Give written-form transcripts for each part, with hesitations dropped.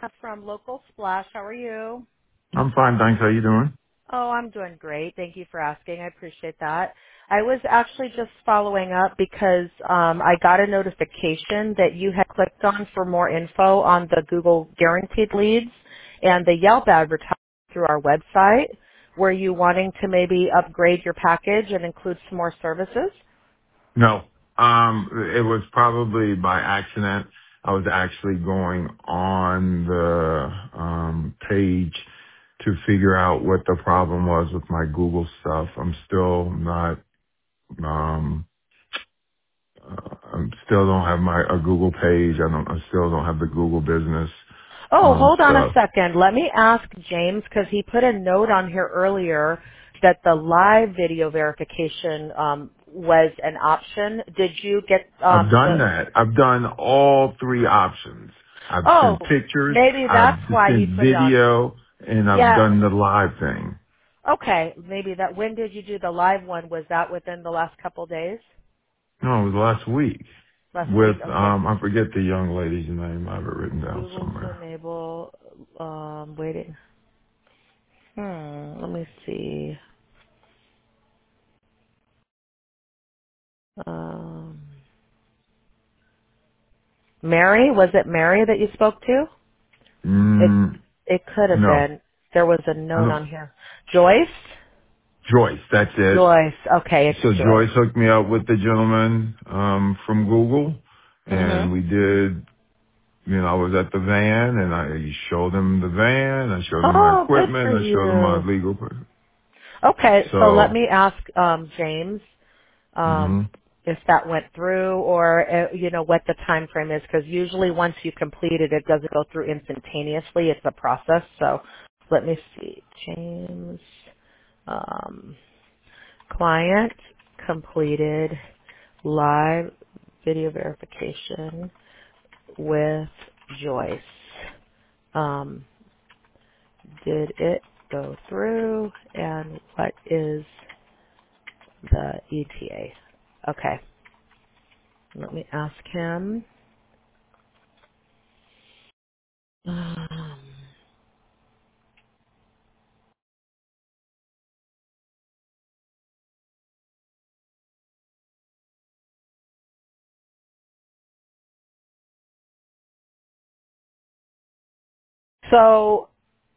from Local Splash. How are you? I'm fine, thanks. How you doing? Oh, I'm doing great. Thank you for asking. I appreciate that. I was actually just following up because I got a notification that you had clicked on for more info on the Google Guaranteed Leads and the Yelp advertising through our website. Were you wanting to maybe upgrade your package and include some more services? No. It was probably by accident. I was actually going on the page to figure out what the problem was with my Google stuff. I'm still not I still don't have my a Google page. I still don't have the Google business Oh, hold on a stuff. second. Let me ask James because he put a note on here earlier that the live video verification was an option. Did you get I've done the? that. I've done all three options. I've Oh, sent pictures, maybe I've that's why he sent put it on. video, and I've Yeah. done the live thing. Okay. Maybe that. When did you do the live one? Was that within the last couple days? No, it was last week Last with, week. Okay. I forget the young lady's name. I have it written down Google to somewhere. enable waiting. Let me see. Um, Mary, was it Mary that you spoke to? It Mm, it could have no, been. There was a I note don't, on here. Joyce? Joyce, that's it. Joyce. Okay, it's So Joyce. Joyce hooked me up with the gentleman, from Google, and Mhm. we did, I was at the van and I showed him the van, I showed him my Oh, good for equipment, I showed him my you. legal, Okay, so let so, me ask James hmm if that went through or what the time frame is because usually once you complete it, it doesn't go through instantaneously. It's a process. So let me see. James um, client completed live video verification with Joyce. Um, did it go through and what is the ETA? Okay, let me ask him. So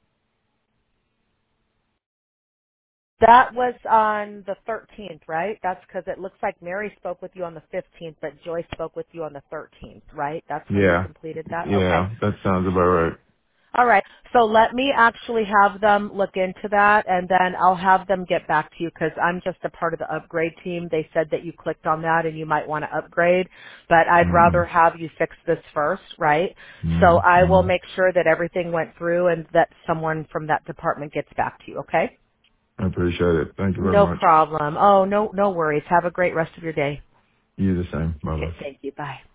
that was on the 13th, right? That's because it looks like Mary spoke with you on the 15th, but Joyce spoke with you on the 13th, right? That's when you yeah, completed that? Okay. yeah, that sounds about right. All right. So let me actually have them look into that, and then I'll have them get back to you because I'm just a part of the upgrade team. They said that you clicked on that and you might want to upgrade, but I'd Mm-hmm. rather have you fix this first, right? So I will Mm-hmm. make sure that everything went through and that someone from that department gets back to you, okay? I appreciate it. Thank you very No much. problem. Oh, no worries. Have a great rest of your day. You the same. Bye bye. Okay, thank you. Bye.